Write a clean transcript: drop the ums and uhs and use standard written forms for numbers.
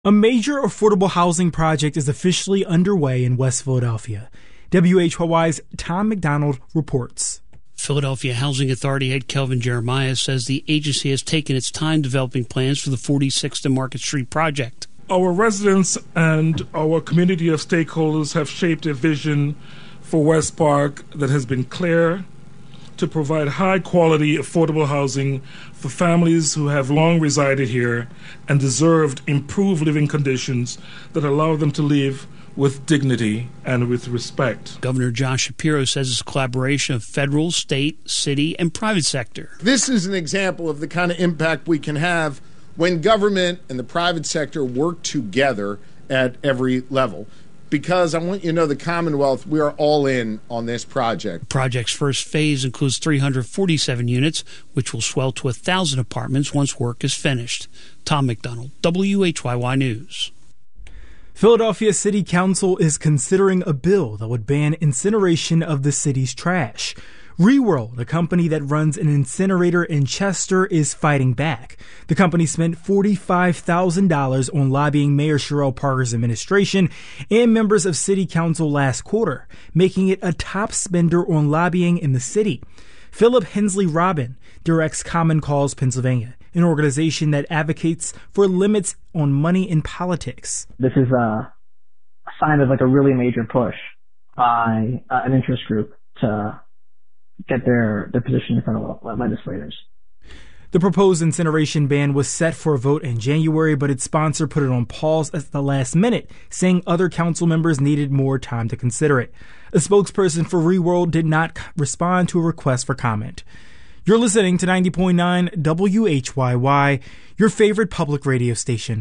A major affordable housing project is officially underway in West Philadelphia. WHYY's Tom McDonald reports. Philadelphia Housing Authority head Kelvin Jeremiah says the agency has taken its time developing plans for the 46th and Market Street project. Our residents and our community of stakeholders have shaped a vision for West Park that has been clear: to provide high-quality, affordable housing for families who have long resided here and deserved improved living conditions that allow them to live with dignity and with respect. Governor Josh Shapiro says it's a collaboration of federal, state, city, and private sector. This is an example of the kind of impact we can have when government and the private sector work together at every level. Because I want you to know, the Commonwealth, we are all in on this project. The project's first phase includes 347 units, which will swell to 1,000 apartments once work is finished. Tom McDonald, WHYY News. Philadelphia City Council is considering a bill that would ban incineration of the city's trash. ReWorld, a company that runs an incinerator in Chester, is fighting back. The company spent $45,000 on lobbying Mayor Sherrell Parker's administration and members of City Council last quarter, making it a top spender on lobbying in the city. Philip Hensley Robin directs Common Cause Pennsylvania, an organization that advocates for limits on money in politics. This is a sign of a really major push by an interest group to get their position in front of legislators. The proposed incineration ban was set for a vote in January, but its sponsor put it on pause at the last minute, saying other council members needed more time to consider it. A spokesperson for ReWorld did not respond to a request for comment. You're listening to 90.9 WHYY, your favorite public radio station.